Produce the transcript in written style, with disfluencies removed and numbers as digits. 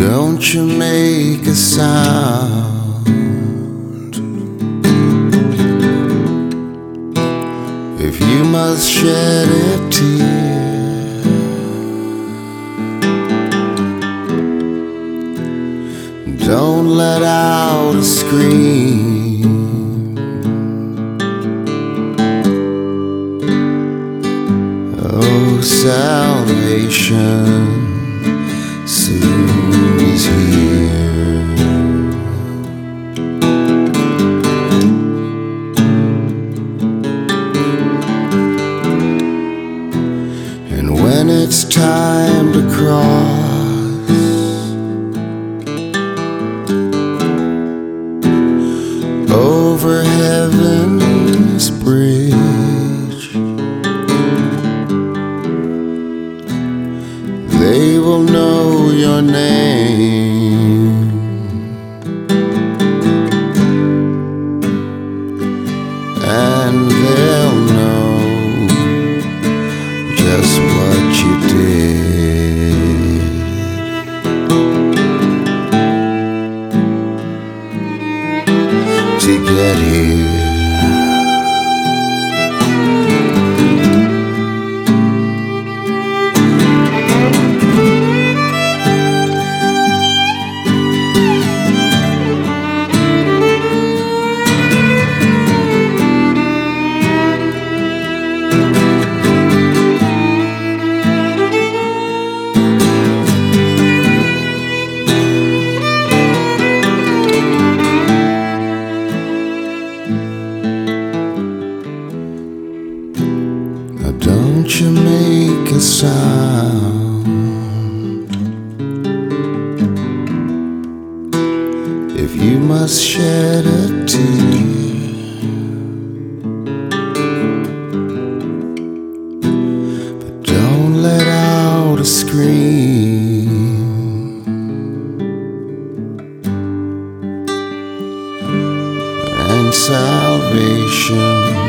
Don't you make a sound if you must shed a tear. Don't let out a scream. Oh, salvation soon is here. And when it's time to cross over heaven's bridge, they will know your name, and they'll know just what you did to get here. Don't you make a sound if you must shed a tear. But don't let out a scream. And salvation